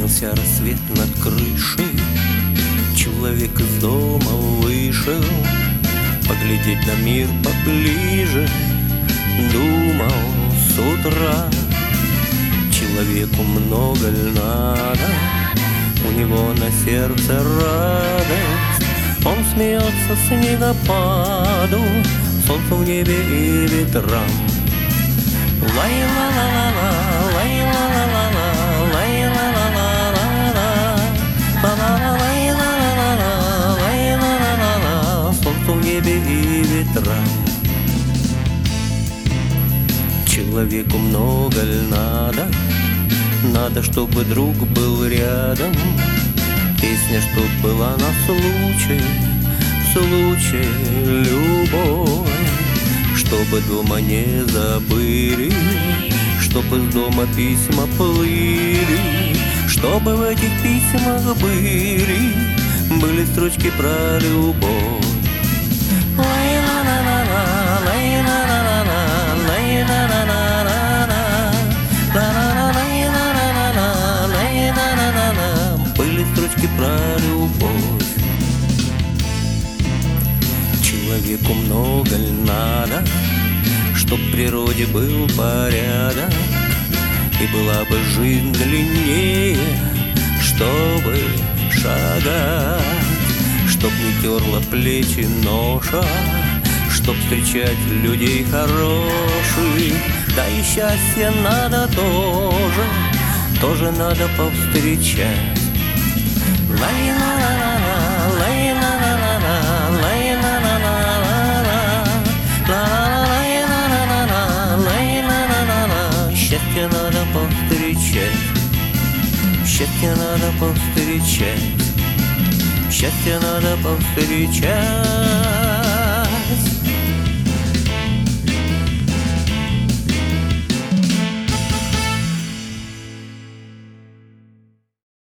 Зажегся рассвет над крышей, человек из дома вышел поглядеть на мир поближе. Думал с утра, человеку много ль надо, у него на сердце радость. Он смеется снегопаду, солнцу в небе и ветрам. Лай-ла-ла-ла-ла, лай-ла-ла-ла-ла, лай-ла-ла-ла-ла-ла, ла-ла-ла-ла-ла-ла, лай-ла-ла-ла-ла, солнцу в небе и ветрам. Человеку много ль надо, надо, чтобы друг был рядом. Песня, чтоб была на случай любой. Чтобы дома не забыли, чтоб из дома письма плыли, чтобы в этих письмах были строчки про любовь. Были строчки про любовь. Человеку много ль надо, чтоб в природе был порядок, и была бы жизнь длиннее, чтобы шагать, чтоб не терла плечи ноша, чтоб встречать людей хороших. Да и счастье надо тоже надо повстречать. Счастье надо повстречать, счастье надо повстречать, счастье надо повстречать.